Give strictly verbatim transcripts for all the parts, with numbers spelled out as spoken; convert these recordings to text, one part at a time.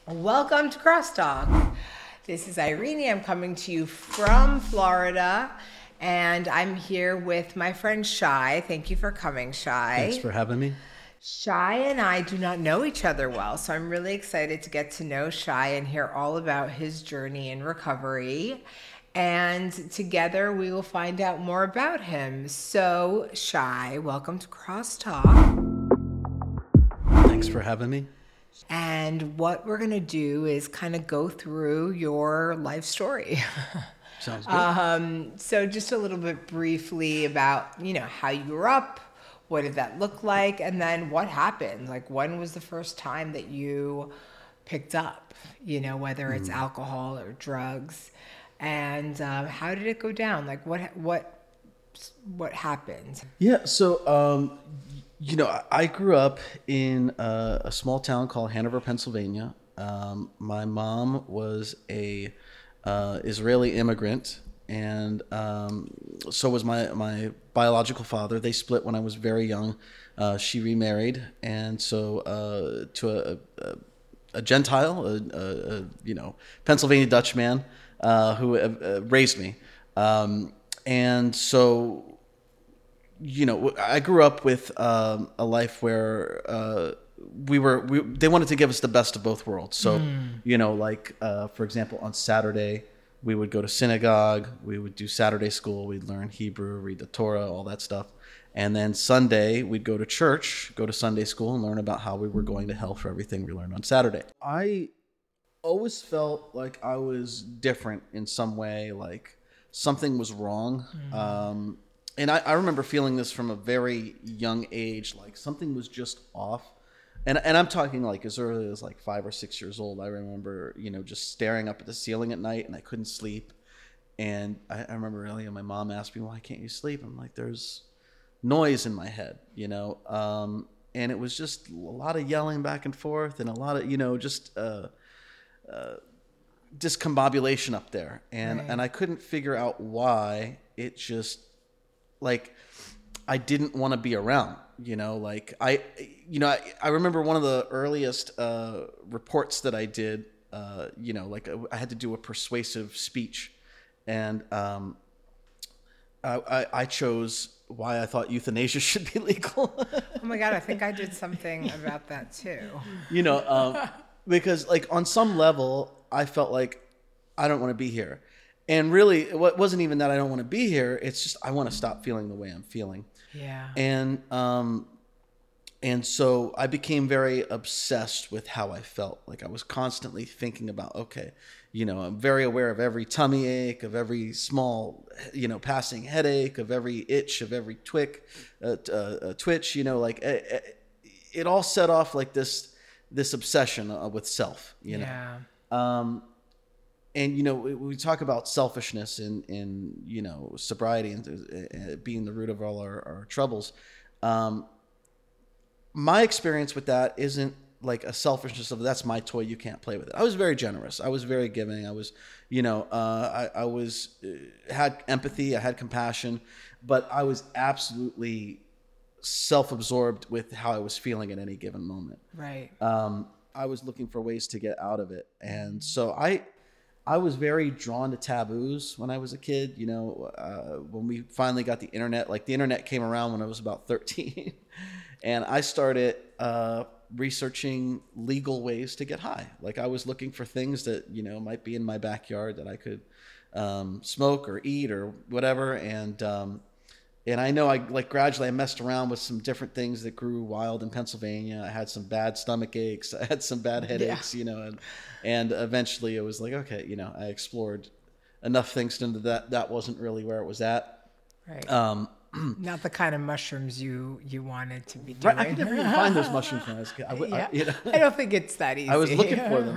Welcome to Crosstalk. This is Irene. I'm coming to you from Florida, and I'm here with my friend Shai. Thank you for coming, Shai. Thanks for having me. Shai and I do not know each other well, so I'm really excited to get to know Shai and hear all about his journey in recovery. And together we will find out more about him. So, Shai, welcome to Crosstalk. Thanks for having me. And what we're going to do is kind of go through your life story. Sounds good. Um, so just a little bit briefly about, you know, how you grew up, what did that look like, and then what happened? Like, when was the first time that you picked up, you know, whether it's mm. alcohol or drugs, and um, how did it go down? Like, what what what happened? Yeah, so, um, you know, I grew up in a, a small town called Hanover, Pennsylvania. Um, my mom was a uh, Israeli immigrant, and um, so was my, my biological father. They split when I was very young. Uh, she remarried, and so uh, to a, a, a Gentile, a, a, a you know Pennsylvania Dutch man uh, who uh, raised me, um, and so. You know, I grew up with um, a life where uh, we were, we, they wanted to give us the best of both worlds. So, mm. you know, like, uh, for example, on Saturday, we would go to synagogue, we would do Saturday school, we'd learn Hebrew, read the Torah, all that stuff. And then Sunday, we'd go to church, go to Sunday school and learn about how we were going to hell for everything we learned on Saturday. I always felt like I was different in some way, like something was wrong. Mm. Um And I, I remember feeling this from a very young age, like something was just off. And and I'm talking like as early as like five or six years old. I remember, you know, just staring up at the ceiling at night and I couldn't sleep. And I, I remember earlier my mom asked me, why can't you sleep? I'm like, there's noise in my head, you know. Um, and it was just a lot of yelling back and forth and a lot of, you know, just uh, uh, discombobulation up there. And, right. and I couldn't figure out why. It just... Like, I didn't want to be around, you know, like I, you know, I, I remember one of the earliest uh, reports that I did, uh, you know, like I had to do a persuasive speech and um, I, I, I chose why I thought euthanasia should be legal. Oh my God, I think I did something about that too. You know, um, because like on some level, I felt like I don't want to be here. And really, it wasn't even that I don't want to be here. It's just I want to stop feeling the way I'm feeling. Yeah. And um, and so I became very obsessed with how I felt. Like I was constantly thinking about, okay, you know, I'm very aware of every tummy ache, of every small, you know, passing headache, of every itch, of every twick, uh, uh, twitch. You know, like it, it all set off like this this obsession uh, with self. You know. Yeah. Um, And, you know, we talk about selfishness and, and you know, sobriety and uh, being the root of all our, our troubles. Um, my experience with that isn't like a selfishness of that's my toy, you can't play with it. I was very generous. I was very giving. I was, you know, uh, I, I was uh, had empathy. I had compassion, but I was absolutely self-absorbed with how I was feeling at any given moment. Right. Um, I was looking for ways to get out of it. And so I... I was very drawn to taboos when I was a kid. You know, uh, when we finally got the internet, like the internet came around when I was about thirteen. And I started uh, researching legal ways to get high. Like I was looking for things that, you know, might be in my backyard that I could um, smoke or eat or whatever. And um, and I know I like gradually I messed around with some different things that grew wild in Pennsylvania. I had some bad stomach aches. I had some bad headaches, yeah. you know, and, and eventually it was like, okay, you know, I explored enough things into that. That wasn't really where it was at. Right. Um, Not the kind of mushrooms you, you wanted to be doing. Right, I could never even find those mushrooms when I was a kid. I, yeah. I, you know, I don't think it's that easy. I was looking for them.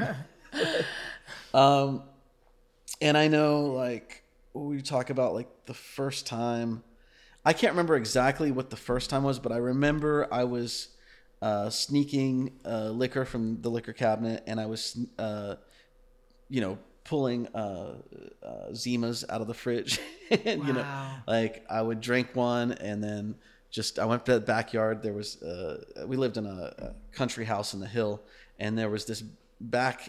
um, and I know like we talk about like the first time, I can't remember exactly what the first time was, but I remember I was uh, sneaking uh, liquor from the liquor cabinet, and I was, uh, you know, pulling uh, uh, Zimas out of the fridge. and, wow. You know, like I would drink one, and then just I went to the backyard. There was uh, we lived in a, a country house in the hill, and there was this back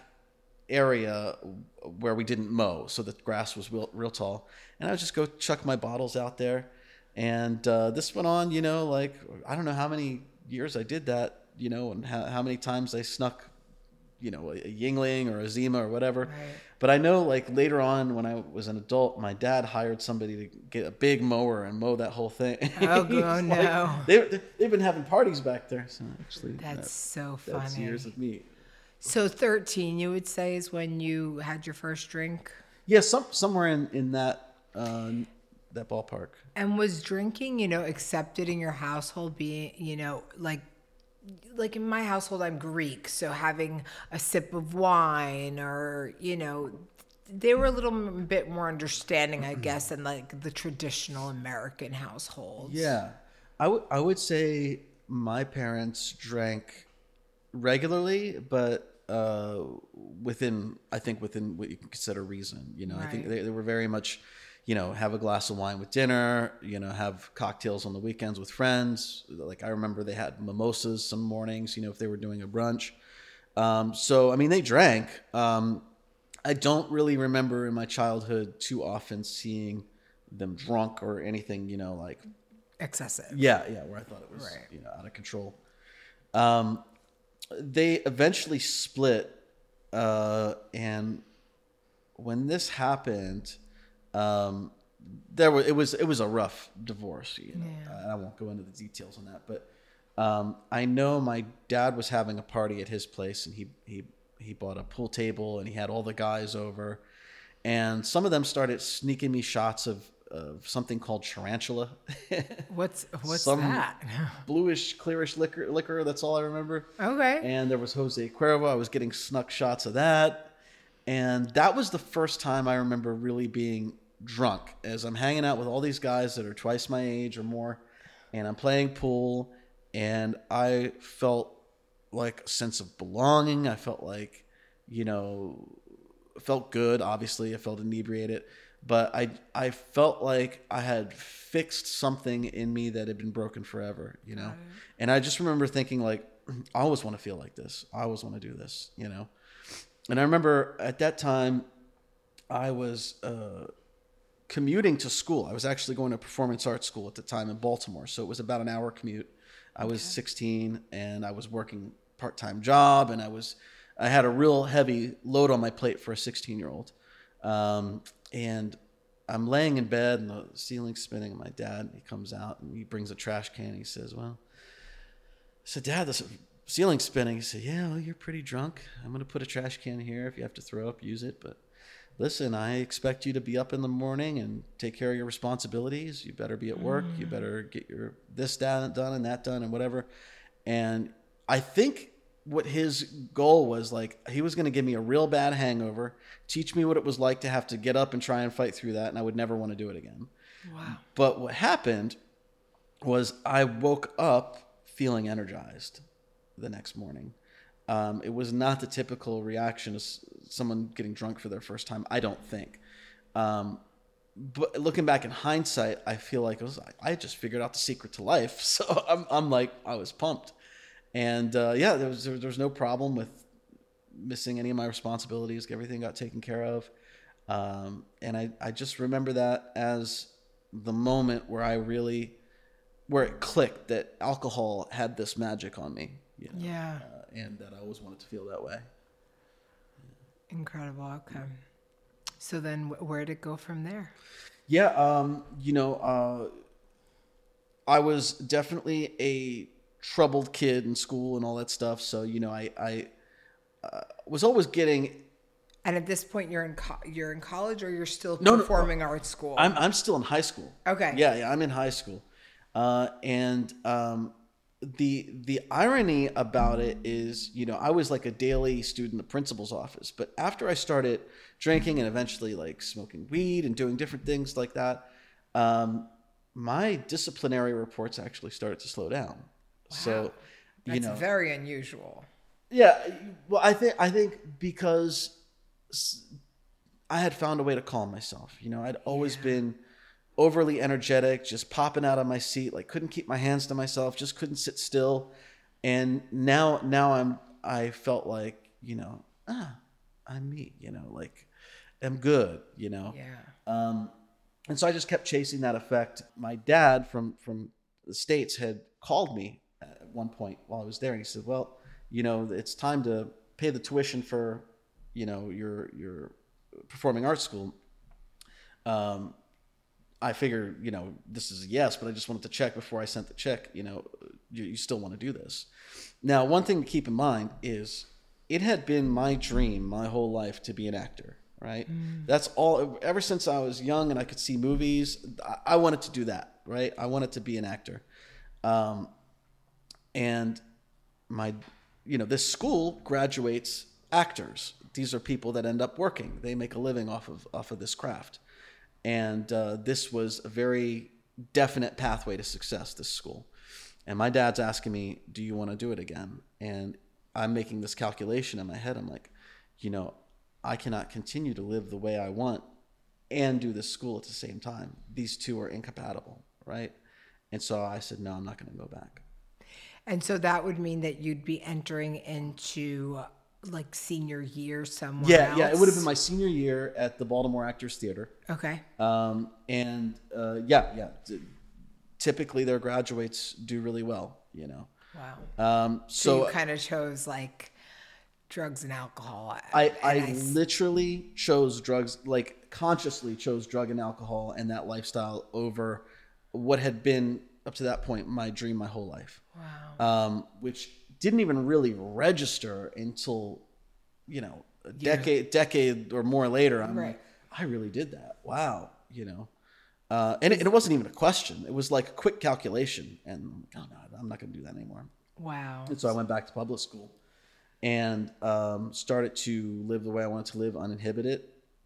area where we didn't mow, so the grass was real, real tall, and I would just go chuck my bottles out there. And uh, this went on, you know, like I don't know how many years I did that, you know, and how, how many times I snuck, you know, a Yingling or a Zima or whatever. Right. But I know, like, later on when I was an adult, my dad hired somebody to get a big mower and mow that whole thing. Oh, oh no. Like, they, they've been having parties back there. So actually, That's that, so funny. That's years of me. So thirteen, you would say, is when you had your first drink? Yeah, some, somewhere in, in that uh, that ballpark. And was drinking, you know, accepted in your household being, you know, like, like in my household, I'm Greek, so having a sip of wine or, you know, they were a little bit more understanding, I guess, than like the traditional American households. Yeah. I would I would say my parents drank regularly, but uh, within, I think within what you can consider reason. You know, Right. I think they, they were very much, you know, have a glass of wine with dinner, you know, have cocktails on the weekends with friends. Like I remember they had mimosas some mornings, you know, if they were doing a brunch. Um, so, I mean, they drank. Um, I don't really remember in my childhood too often seeing them drunk or anything, you know, like Excessive. yeah, yeah, where I thought it was, Right. you know, out of control. Um, they eventually split, uh, and when this happened, um, there were it was it was a rough divorce. You know, Yeah. I won't go into the details on that, but um, I know my dad was having a party at his place, and he he he bought a pool table, and he had all the guys over, and some of them started sneaking me shots of. Of something called Tarantula. What's what's Some that? bluish, clearish liquor. Liquor. That's all I remember. Okay. And there was Jose Cuervo. I was getting snuck shots of that, and that was the first time I remember really being drunk. As I'm hanging out with all these guys that are twice my age or more, and I'm playing pool, and I felt like a sense of belonging. I felt like, you know, felt good. Obviously, I felt inebriated. But I I felt like I had fixed something in me that had been broken forever, you know? And I just remember thinking, like, I always want to feel like this. I always want to do this, you know? And I remember at that time, I was uh, commuting to school. I was actually going to performance arts school at the time in Baltimore. So it was about an hour commute. I was okay. sixteen, and I was working part-time job, and I was I had a real heavy load on my plate for a sixteen-year-old. Um, and I'm laying in bed and the ceiling's spinning, and my dad, he comes out and he brings a trash can and he says, well, I said, Dad, the ceiling's spinning. He said, yeah, well, you're pretty drunk. I'm going to put a trash can here. If you have to throw up, use it. But listen, I expect you to be up in the morning and take care of your responsibilities. You better be at work. Mm. You better get your this done, done and that done and whatever. And I think what his goal was, like, he was going to give me a real bad hangover, teach me what it was like to have to get up and try and fight through that, and I would never want to do it again. Wow. But what happened was I woke up feeling energized the next morning. Um, it was not the typical reaction of someone getting drunk for their first time, I don't think. Um, but looking back in hindsight, I feel like it was, I just figured out the secret to life. So I'm, I'm like, I was pumped. And uh, yeah, there was there, there was no problem with missing any of my responsibilities. Everything got taken care of. Um, and I, I just remember that as the moment where I really, where it clicked that alcohol had this magic on me. You know, yeah. Uh, and that I always wanted to feel that way. Incredible. Okay. So then where did it go from there? Yeah. Um, you know, uh, I was definitely a troubled kid in school and all that stuff. So, you know, I, I uh, was always getting. And at this point, you're in co- you're in college, or you're still no, performing no, arts school? I'm I'm still in high school. Okay. Yeah, yeah, I'm in high school, uh, and um, the the irony about it is, you know, I was like a daily student in the principal's office, but after I started drinking and eventually like smoking weed and doing different things like that, um, my disciplinary reports actually started to slow down. Wow. So, you That's know, very unusual. Yeah, well, I think I think because I had found a way to calm myself. You know, I'd always yeah. been overly energetic, just popping out of my seat, like couldn't keep my hands to myself, just couldn't sit still. And now, now I'm I felt like, you know, ah, I'm me, you know, like I'm good, you know? Yeah. Um, and so I just kept chasing that effect. My dad from, from the States had called me at one point while I was there. And he said, well, you know, it's time to pay the tuition for, you know, your, your performing arts school. Um, I figured, you know, this is a yes, but I just wanted to check before I sent the check, you know, you, you still want to do this. Now, one thing to keep in mind is it had been my dream my whole life to be an actor, right? Mm. That's all, ever since I was young and I could see movies, I, I wanted to do that, right? I wanted to be an actor. Um, and my, you know, this school graduates actors. These are people that end up working. They make a living off of, off of this craft. And uh, this was a very definite pathway to success, this school. And my dad's asking me, do you want to do it again? And I'm making this calculation in my head. I'm like, you know, I cannot continue to live the way I want and do this school at the same time. These two are incompatible, right? And so I said, no, I'm not going to go back. And so that would mean that you'd be entering into like senior year somewhere yeah, else? Yeah, it would have been my senior year at the Baltimore Actors Theater. Okay. Um, and uh, yeah, yeah. Typically their graduates do really well, you know. Wow. Um, so, so you kind of chose like drugs and alcohol. I, I, I literally chose drugs, like consciously chose drug and alcohol and that lifestyle over what had been up to that point my dream my whole life. Wow. Um, which didn't even really register until, you know, a decade, yeah. decade or more later. I'm right. like, I really did that. Wow. You know, uh, and, it, and it wasn't even a question. It was like a quick calculation and I'm like, oh no, I'm not going to do that anymore. Wow. And so I went back to public school and, um, started to live the way I wanted to live, uninhibited.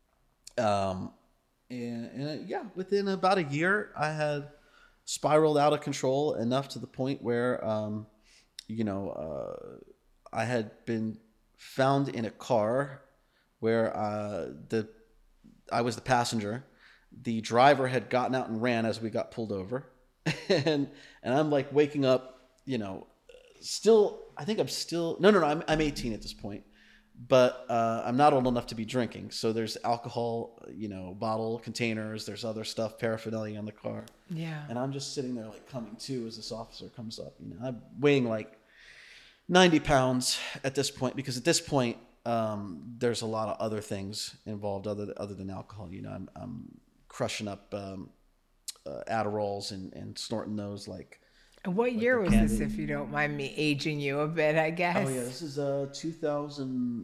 Um, and, and uh, yeah, within about a year I had spiraled out of control enough to the point where, um, you know, uh, I had been found in a car where uh, the I was the passenger. The driver had gotten out and ran as we got pulled over, and and I'm like waking up, you know, still. I think I'm still no, no, no. I'm I'm eighteen at this point, but uh, I'm not old enough to be drinking. So there's alcohol, you know, bottle containers. There's other stuff, paraphernalia in the car. Yeah. And I'm just sitting there like coming to as this officer comes up. You know, I'm weighing like ninety pounds at this point, because at this point, um, there's a lot of other things involved other, other than alcohol. You know, I'm, I'm crushing up um, uh, Adderalls and, and snorting those like. And what like year was candy. this, if you don't mind me aging you a bit, I guess? Oh, yeah. This is uh, two thousand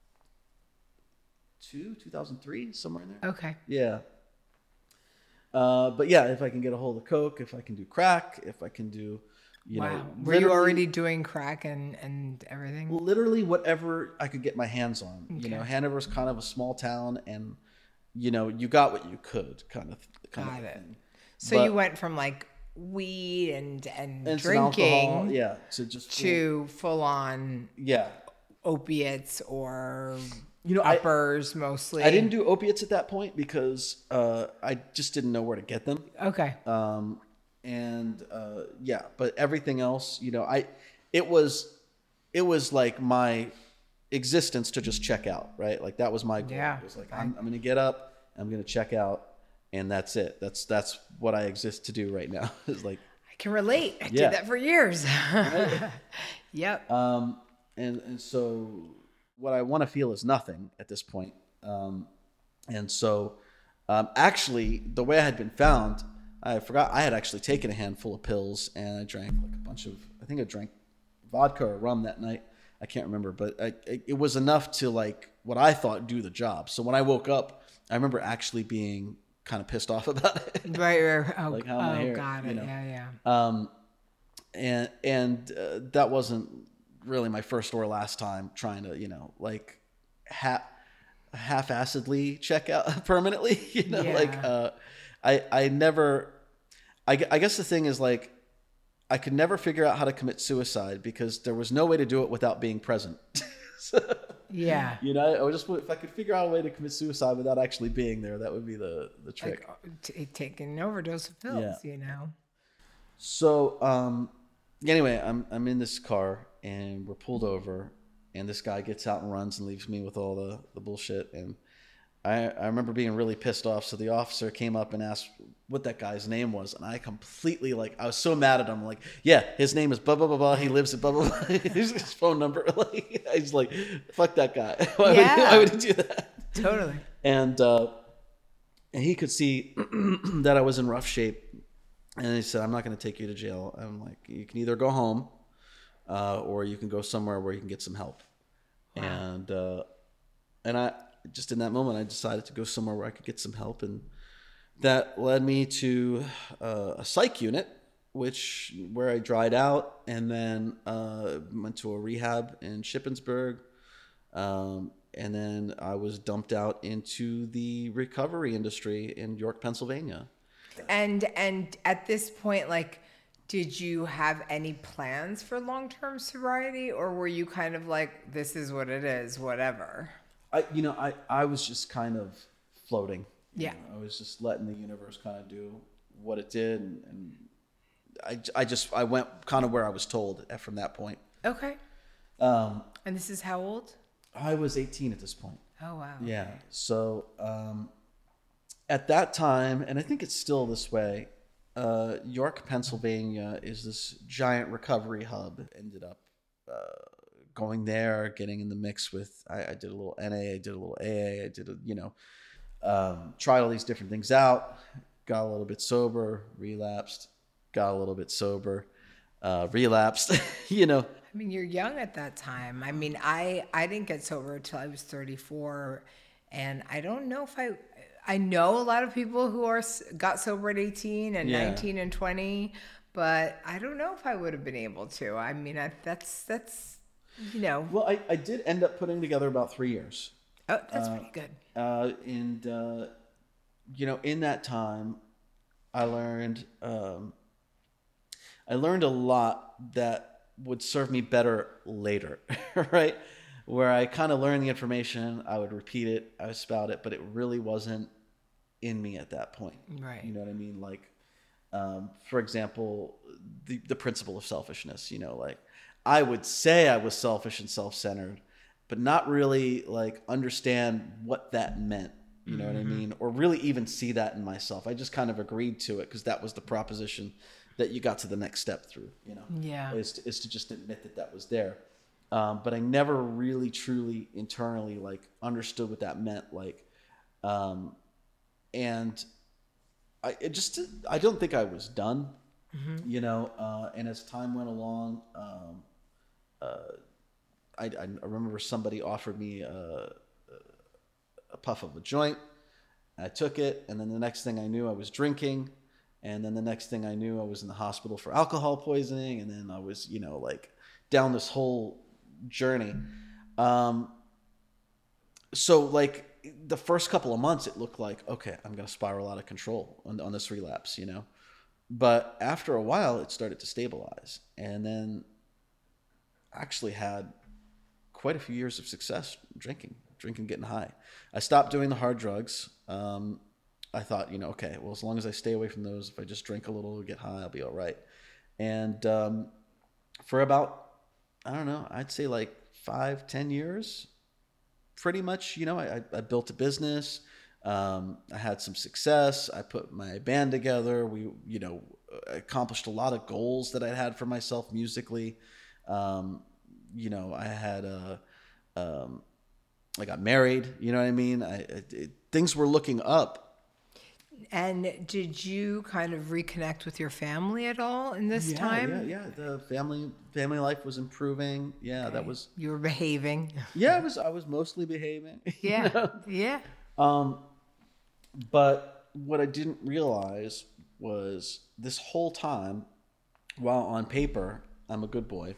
two, two thousand three, somewhere in there. Okay. Yeah. Uh, but yeah, if I can get a hold of coke, if I can do crack, if I can do, you wow. know, were you already doing crack and, and everything? Literally whatever I could get my hands on. Okay. You know, Hanover's kind of a small town, and you know, you got what you could, kind of. Kind got of it. thing. So but, you went from like weed and and, and drinking, alcohol, yeah, to just to full on, yeah, opiates or. You know, uppers I, mostly. I didn't do opiates at that point because uh, I just didn't know where to get them. Okay. Um, and uh, yeah, but everything else, you know, I it was it was like my existence to just check out, right? Like that was my goal. Yeah. It was like I'm, I'm going to get up, I'm going to check out, and that's it. That's that's what I exist to do right now. Is like I can relate. I yeah. did that for years. Right? Yep. Um, and and so. What I want to feel is nothing at this point. Um, and so um, actually the way I had been found, I forgot I had actually taken a handful of pills and I drank like a bunch of, I think I drank vodka or rum that night. I can't remember, but I, it was enough to like what I thought do the job. So when I woke up, I remember actually being kind of pissed off about it. Right. right. Oh, like how am I oh here? got it. You know? Yeah. Yeah. Um, and, and uh, that wasn't really my first or last time trying to, you know, like ha- half-assedly check out permanently, you know, yeah. like, uh, I, I never, I, I guess the thing is like, I could never figure out how to commit suicide because there was no way to do it without being present. so, yeah. You know, I was just, if I could figure out a way to commit suicide without actually being there, that would be the, the trick. Like t- taking an overdose of pills, yeah. you know? So, um, anyway, I'm, I'm in this car and we're pulled over and this guy gets out and runs and leaves me with all the, the bullshit. And I, I remember being really pissed off. So the officer came up and asked what that guy's name was. And I completely, like, I was so mad at him. Like, yeah, his name is blah, blah, blah, blah. He lives at blah, blah, blah. Here's his phone number. Like, I was like, fuck that guy. Why, Yeah. would, why would he do that? Totally. And, uh, and he could see that I was in rough shape. And he said, I'm not going to take you to jail. I'm like, you can either go home uh, or you can go somewhere where you can get some help. Wow. And, uh, and I, just in that moment, I decided to go somewhere where I could get some help. And that led me to uh, a psych unit, which where I dried out, and then uh, went to a rehab in Shippensburg. Um, and then I was dumped out into the recovery industry in York, Pennsylvania. And and at this point, like, did you have any plans for long-term sobriety, or were you kind of like, this is what it is, whatever? I, you know, I, I was just kind of floating. Yeah. know, I was just letting the universe kind of do what it did. And, and I, I just, I went kind of where I was told from that point. Okay. Um, and this is how old? I was eighteen at this point. Oh, wow. Yeah. So um, at that time, and I think it's still this way, uh, York, Pennsylvania is this giant recovery hub. Ended up uh, going there, getting in the mix with, I, I did a little N A, I did a little A A, I did, a, you know, um, tried all these different things out, got a little bit sober, relapsed, got a little bit sober, uh, relapsed, you know. I mean, you're young at that time. I mean, I, I didn't get sober until I was thirty-four, and I don't know if I, I know a lot of people who are got sober at eighteen and yeah. nineteen and twenty, but I don't know if I would have been able to. I mean, I, that's, that's, you know. Well, I, I did end up putting together about three years. Oh, that's uh, pretty good. Uh, and, uh, you know, in that time, I learned, um, I learned a lot that would serve me better later, right? Where I kind of learned the information, I would repeat it, I would spout it, but it really wasn't in me at that point. Right. You know what I mean? Like, um, for example, the, the principle of selfishness, you know, like I would say I was selfish and self-centered, but not really like understand what that meant. You know mm-hmm. what I mean? Or really even see that in myself. I just kind of agreed to it because that was the proposition that you got to the next step through, you know, yeah, is to, is to just admit that that was there. Um, but I never really, truly, internally, like understood what that meant. Like, um, and I it just, I don't think I was done, mm-hmm. you know, uh, and as time went along, um, uh, I, I remember somebody offered me a, a puff of a joint. I took it. And then the next thing I knew, I was drinking. And then the next thing I knew, I was in the hospital for alcohol poisoning. And then I was, you know, like down this whole journey. Um, so like the first couple of months, it looked like, okay, I'm going to spiral out of control on, on this relapse, you know, but after a while it started to stabilize. And then actually had quite a few years of success drinking, drinking, getting high. I stopped doing the hard drugs. Um, I thought, you know, okay, well, as long as I stay away from those, if I just drink a little, get high, I'll be all right. And um, for about, I don't know, I'd say like five, ten years, pretty much, you know, I, I built a business. Um, I had some success. I put my band together. We, you know, accomplished a lot of goals that I had for myself musically. Um, you know, I had a, um, I got married, you know what I mean? I, it, things were looking up. And did you kind of reconnect with your family at all in this yeah, time? Yeah, yeah. The family family life was improving. Yeah, okay. that was. You were behaving. Yeah, I was. I was mostly behaving. Yeah, you know? yeah. Um, but what I didn't realize was this whole time, while on paper I'm a good boy,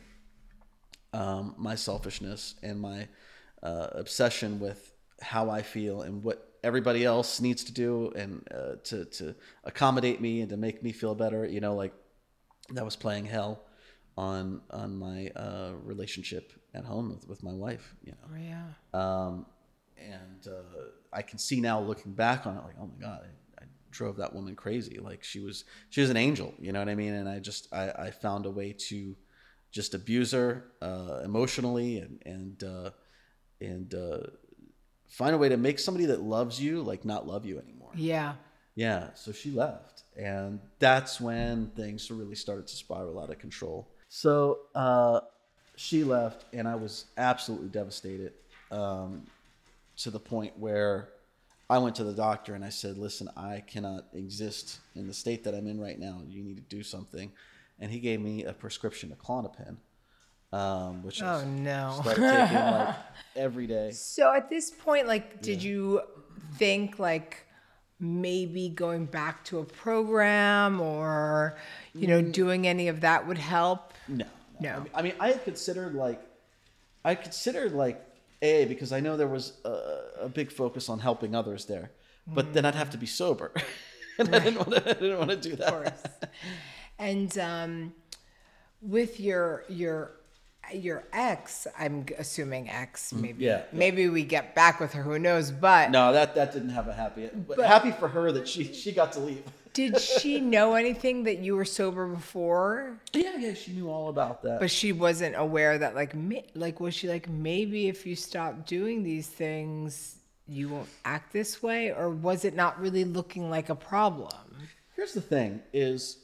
um, my selfishness and my uh, obsession with how I feel and what everybody else needs to do and uh, to to accommodate me and to make me feel better, you know, like that was playing hell on on my uh, relationship at home with, with my wife, you know. Oh, yeah. Um, and uh, I can see now looking back on it, like, oh my God, I, I drove that woman crazy. Like she was she was an angel, you know what I mean? And I just I, I found a way to just abuse her uh, emotionally and and uh, and uh, find a way to make somebody that loves you like not love you anymore. Yeah. Yeah. So she left, and that's when things really started to spiral out of control. So uh, she left, and I was absolutely devastated um, to the point where I went to the doctor and I said, listen, I cannot exist in the state that I'm in right now. You need to do something. And he gave me a prescription of Klonopin, um, which I Oh, no. started taking like every day. So at this point, like, did you think like maybe going back to a program or, you know, doing any of that would help? No. No. I mean, I mean, I had considered like, I considered like A A because I know there was a, a big focus on helping others there, but mm. then I'd have to be sober. and right. I didn't want to, I didn't want to do that. Of course. And um, with your your your ex, I'm assuming ex, maybe yeah, maybe yeah. we get back with her. Who knows? But no, that that didn't have a happy. But, but happy for her that she she got to leave. Did she know anything that you were sober before? Yeah, yeah, she knew all about that. But she wasn't aware that like like was she like maybe if you stop doing these things you won't act this way, or was it not really looking like a problem? Here's the thing: is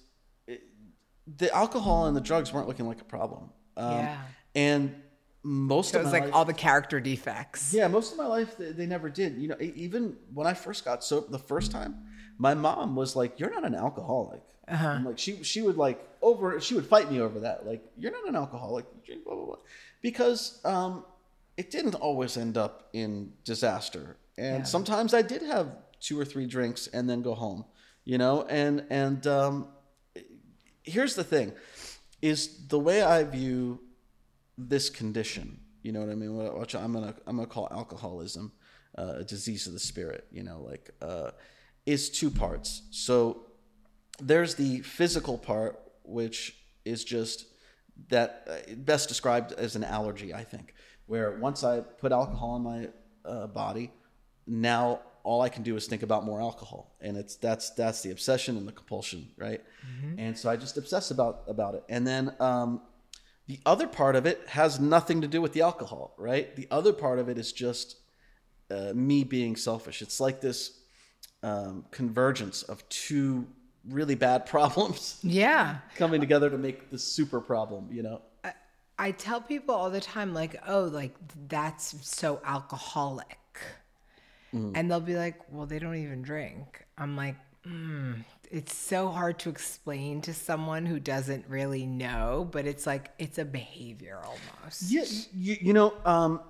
the alcohol and the drugs weren't looking like a problem. Um, yeah. And most so of it was my like life, all the character defects. Yeah, most of my life they, they never did. You know, even when I first got sober the first time, my mom was like, "You're not an alcoholic." Uh-huh. And like she she would like over she would fight me over that. Like, "You're not an alcoholic. You drink blah blah blah," because um, it didn't always end up in disaster. And yeah. sometimes I did have two or three drinks and then go home. You know, and and um, here's the thing, is the way I view this condition, you know what I mean? Which I'm gonna I'm gonna call alcoholism uh, a disease of the spirit. You know, like uh, is two parts. So there's the physical part, which is just that uh, best described as an allergy, I think, where once I put alcohol in my uh, body, now all I can do is think about more alcohol, and it's that's that's the obsession and the compulsion, right? Mm-hmm. And so I just obsess about about it. And then um, the other part of it has nothing to do with the alcohol, right? The other part of it is just uh, me being selfish. It's like this um, convergence of two really bad problems, yeah, coming together to make this super problem, you know. I, I tell people all the time, like, oh, like that's so alcoholic. Mm. And they'll be like, well, they don't even drink. I'm like, mm, it's so hard to explain to someone who doesn't really know, but it's like, it's a behavior almost. Yeah, you, you know, um,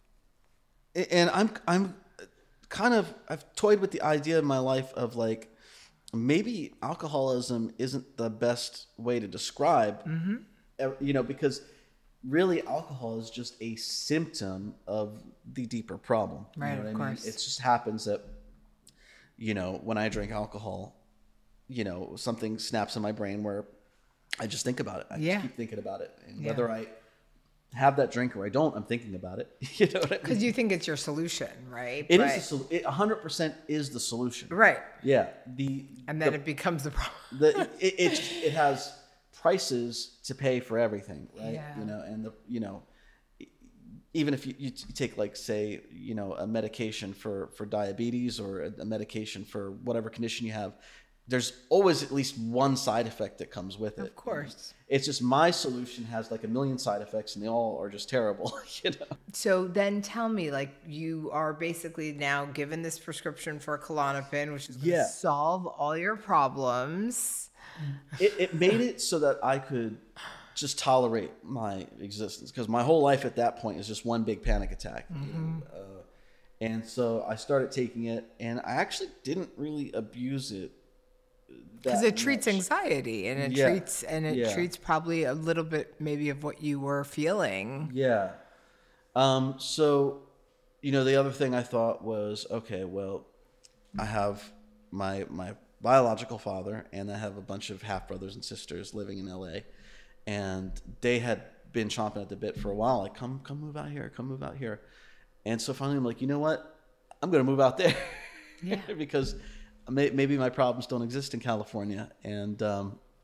and I'm, I'm kind of, I've toyed with the idea in my life of like, maybe alcoholism isn't the best way to describe, mm-hmm. you know, because really alcohol is just a symptom of the deeper problem. Right, you know what of I mean? course. It just happens that, you know, when I drink alcohol, you know, something snaps in my brain where I just think about it. I yeah. just keep thinking about it. And yeah. whether I have that drink or I don't, I'm thinking about it. You know what I mean? Because you think it's your solution, right? It but, is. A, it one hundred percent is the solution. Right. Yeah. The And then the, it becomes the problem. the, it, it, it has prices to pay for everything, right? Yeah. You know, and the, you know, even if you, you take like, say, you know, a medication for, for diabetes or a, a medication for whatever condition you have, there's always at least one side effect that comes with it. Of course. It's just my solution has like a million side effects and they all are just terrible, you know? So then tell me, like, you are basically now given this prescription for Klonopin, which is going to yeah. solve all your problems. It, it made it so that I could just tolerate my existence, because my whole life at that point is just one big panic attack. Mm-hmm. You know? uh, and so I started taking it, and I actually didn't really abuse it. Because it treats much. anxiety, and it yeah. treats and it yeah. treats probably a little bit maybe of what you were feeling. Yeah. Um, so, you know, the other thing I thought was, okay, well, I have my my biological father, and I have a bunch of half brothers and sisters living in L A, and they had been chomping at the bit for a while, like, come come move out here, come move out here. And so finally I'm like, you know what? I'm going to move out there. Yeah. Because maybe my problems don't exist in California. And um,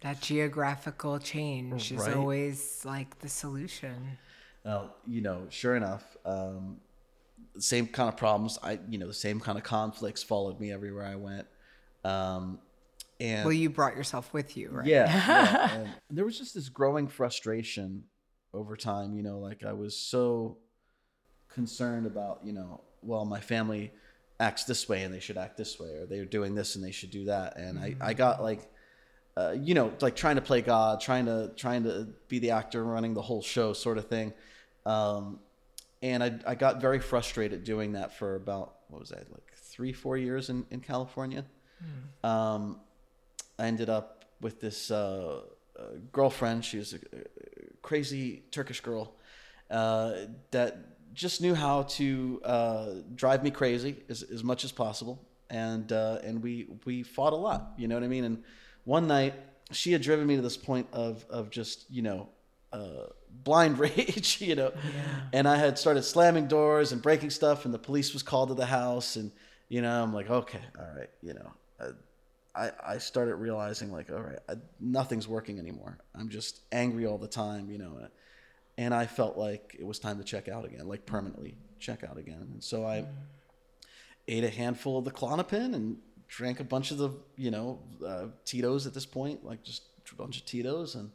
That geographical change is Right. always like the solution. Well, you know, sure enough, um, same kind of problems. I, you know, the same kind of conflicts followed me everywhere I went. Um, and Well, you brought yourself with you, right? yeah, yeah. And there was just this growing frustration over time. You know, like I was so concerned about, you know, well, my family acts this way and they should act this way, or they're doing this and they should do that. And mm-hmm. I, I got like, uh, you know, like trying to play God, trying to trying to be the actor running the whole show, sort of thing. Um, and I I got very frustrated doing that for about, what was that, like three, four years in, in California. Mm. Um, I ended up with this uh, uh, girlfriend. She was a, a crazy Turkish girl uh, that just knew how to uh, drive me crazy as, as much as possible. And uh, and we we fought a lot, you know what I mean? And one night, she had driven me to this point of of just, you know, uh, blind rage, you know. Yeah. And I had started slamming doors and breaking stuff, and the police was called to the house. And, you know, I'm like, okay, all right, you know. Uh, I, I started realizing, like, all right, I, nothing's working anymore. I'm just angry all the time, you know. And I felt like it was time to check out again, like permanently check out again. And so I mm. ate a handful of the Klonopin and drank a bunch of the, you know, uh, Tito's at this point, like just a bunch of Tito's, and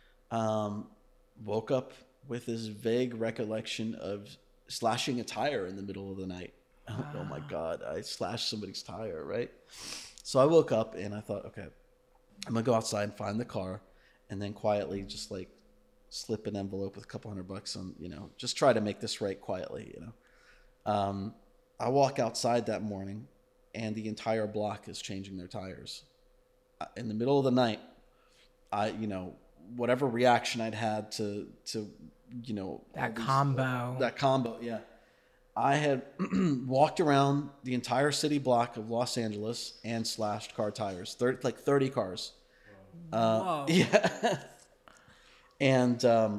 um, woke up with this vague recollection of slashing a tire in the middle of the night. Wow. Oh my God, I slashed somebody's tire, right? So I woke up and I thought, okay, I'm gonna go outside and find the car, and then quietly just like slip an envelope with a couple hundred bucks on, you know, just try to make this right quietly, you know. Um, I walk outside that morning, and the entire block is changing their tires. In the middle of the night, I, you know, whatever reaction I'd had to, to, you know, that these, combo, uh, that combo, yeah. I had walked around the entire city block of Los Angeles and slashed car tires, thirty, like thirty cars. Whoa. Uh, yeah. And, um,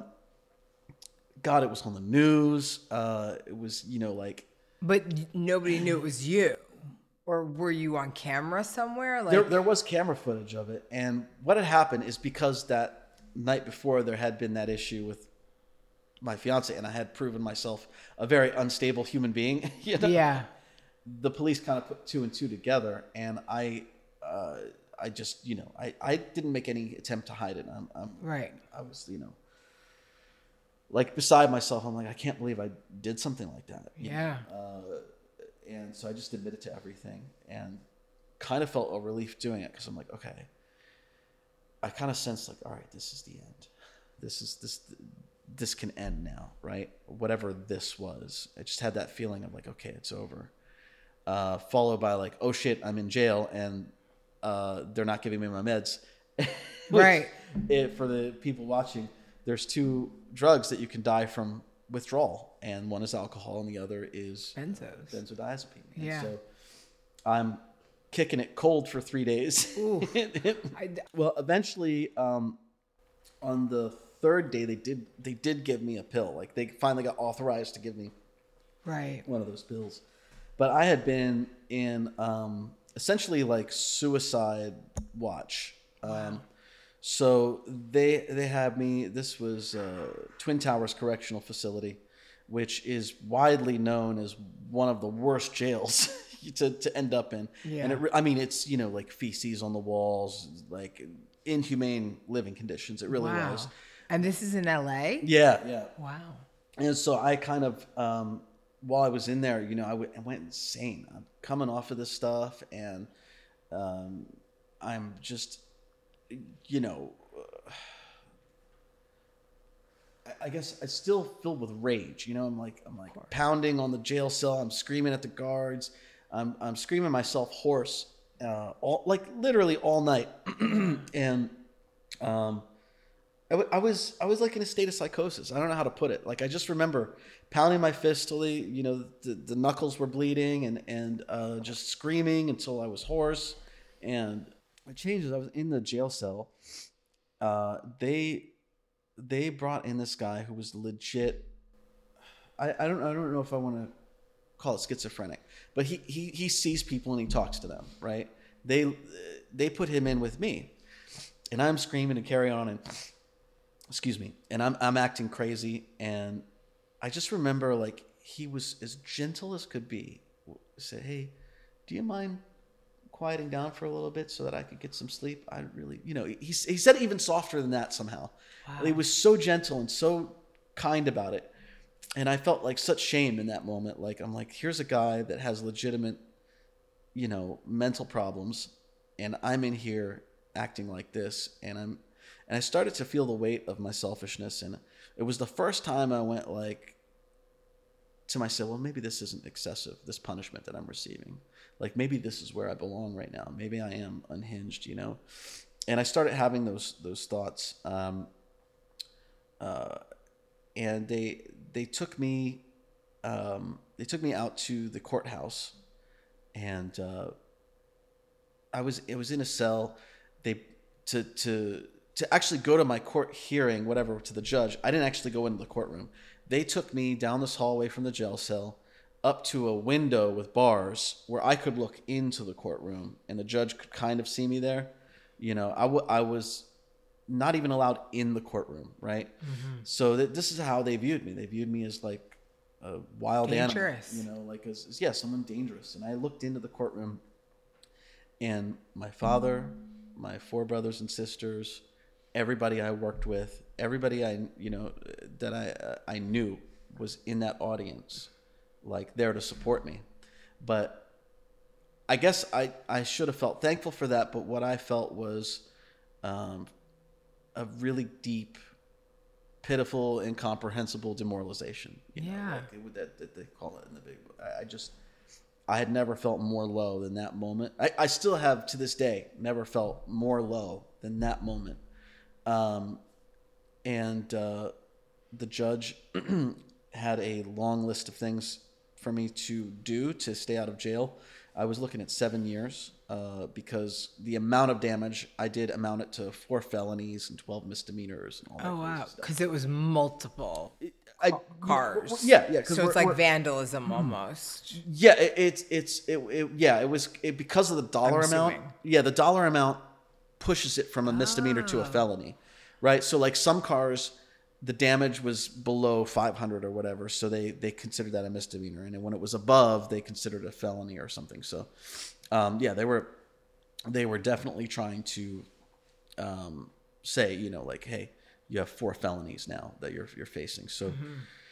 God, it was on the news. Uh, it was, you know, like. But nobody knew it was you. Or were you on camera somewhere? Like there, there was camera footage of it. And what had happened is because that night before there had been that issue with my fiance, and I had proven myself a very unstable human being. You know? Yeah. The police kind of put two and two together, and I, uh, I just, you know, I, I didn't make any attempt to hide it. I'm, I'm right. I was, you know, like beside myself. I'm like, I can't believe I did something like that. Yeah. Uh, and so I just admitted to everything, and kind of felt a relief doing it, because I'm like, okay. I kind of sensed like, all right, this is the end. This is this. This can end now, right? Whatever this was, I just had that feeling of like, okay, it's over. Uh, followed by like, oh shit, I'm in jail, and uh, they're not giving me my meds. Right. It, for the people watching, there's two drugs that you can die from withdrawal, and one is alcohol, and the other is benzos, benzodiazepine. Yeah. And so I'm kicking it cold for three days. I, well, eventually, um, on the third day, they did they did give me a pill. Like they finally got authorized to give me right one of those pills. But I had been in um, essentially like suicide watch. Um, wow. So they they had me. This was uh, Twin Towers Correctional Facility, which is widely known as one of the worst jails to to end up in. Yeah. And it, I mean, it's, you know, like feces on the walls, like inhumane living conditions. It really wow. was. And this is in L A? Yeah, yeah. Wow. And so I kind of, um, while I was in there, you know, I, w- I went insane. I'm coming off of this stuff, and um, I'm just, you know, uh, I, I guess I still filled with rage. You know, I'm like, I'm like pounding on the jail cell. I'm screaming at the guards. I'm, I'm screaming myself hoarse, uh, all like literally all night, and. Um, I, w- I was I was like in a state of psychosis. I don't know how to put it. Like I just remember pounding my fist till the, you know, the, the knuckles were bleeding, and and uh, just screaming until I was hoarse. And it changes. I was in the jail cell. Uh, they they brought in this guy who was legit. I, I don't I don't know if I want to call it schizophrenic, but he, he he sees people and he talks to them. Right? They they put him in with me. and I'm screaming and carry on and excuse me, and I'm I'm acting crazy, and I just remember like he was as gentle as could be. Said, "Hey, do you mind quieting down for a little bit so that I could get some sleep? I really, you know." He he said it even softer than that somehow. Wow. He was so gentle and so kind about it, and I felt like such shame in that moment. Like I'm like, here's a guy that has legitimate, you know, mental problems, and I'm in here acting like this, and I'm, and I started to feel the weight of my selfishness, and it was the first time I went like to myself, well, maybe this isn't excessive, this punishment that I'm receiving. Like maybe this is where I belong right now. Maybe I am unhinged, you know? And I started having those those thoughts. Um, uh, and they they took me um, they took me out to the courthouse, and uh, I was it was in a cell. They to to to actually go to my court hearing, whatever, to the judge. I didn't actually go into the courtroom. They took me down this hallway from the jail cell up to a window with bars where I could look into the courtroom, and the judge could kind of see me there. You know, I, w- I was not even allowed in the courtroom, right? Mm-hmm. So th- this is how they viewed me. They viewed me as like a wild dangerous. animal, you know, like as, as yeah, someone dangerous. And I looked into the courtroom, and my father, my four brothers and sisters, everybody I worked with, everybody I, you know, that I uh, I knew was in that audience, like there to support me. But I guess I, I should have felt thankful for that, but what I felt was um, a really deep, pitiful, incomprehensible demoralization. You know, yeah. Like that, that they call it in the big book. I, I just, I had never felt more low than that moment. I, I still have, to this day, never felt more low than that moment. Um, and uh, the judge had a long list of things for me to do to stay out of jail. I was looking at seven years uh, because the amount of damage I did amounted to four felonies and twelve misdemeanors and all that. Oh wow! Because it was multiple I, cars. Yeah, yeah. So it's like vandalism almost. Yeah, it, it's it's it, it yeah it was it, because of the dollar I'm amount. assuming. Yeah, the dollar amount pushes it from a misdemeanor Ah. to a felony, right? So like some cars, the damage was below five hundred or whatever, so they they considered that a misdemeanor, and when it was above, they considered it a felony or something. So, um, yeah, they were they were definitely trying to um, say, you know, like, hey, you have four felonies now that you're you're facing. So, mm-hmm.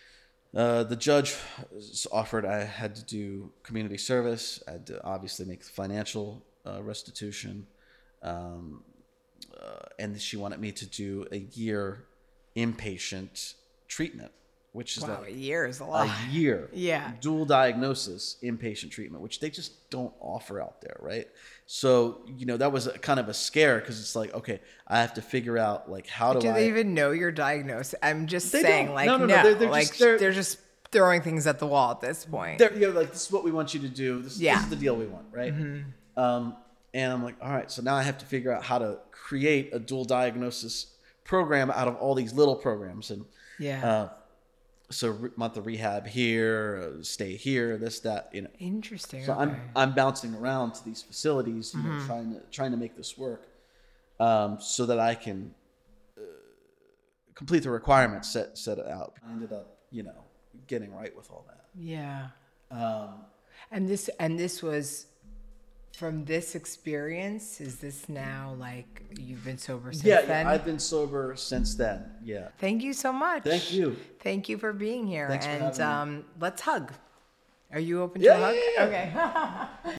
uh, the judge offered I had to do community service. I had to obviously make financial uh, restitution, um, uh, and she wanted me to do a year inpatient treatment, which is wow, like a year is a lot. A year, yeah, dual diagnosis inpatient treatment, which they just don't offer out there, right? So you know that was a, kind of a scare because it's like, okay, I have to figure out like how do, do I? they even know you're diagnosed? I'm just They saying, don't. like No, no, no, no, they're- they're like just- they're- they're just throwing things at the wall at this point. They're, you know, like this is what we want you to do. This, Yeah. this is the deal we want, right? Mm-hmm. Um, and I'm like, all right, so now I have to figure out how to create a dual diagnosis program out of all these little programs, and yeah. Uh, so re- month of rehab here, uh, stay here, this, that, you know. Interesting. So okay. I'm I'm bouncing around to these facilities, you mm-hmm. know, trying to trying to make this work, um, so that I can uh, complete the requirements set set out. I ended up, you know, getting right with all that. Yeah. Um, and this and this was from this experience. Is this now like you've been sober since yeah, then? yeah, I've been sober since then. Yeah. Thank you so much. Thank you. Thank you for being here. Thanks for and having me. um, let's hug. Are you open to Yeah, a hug? yeah, yeah. Okay.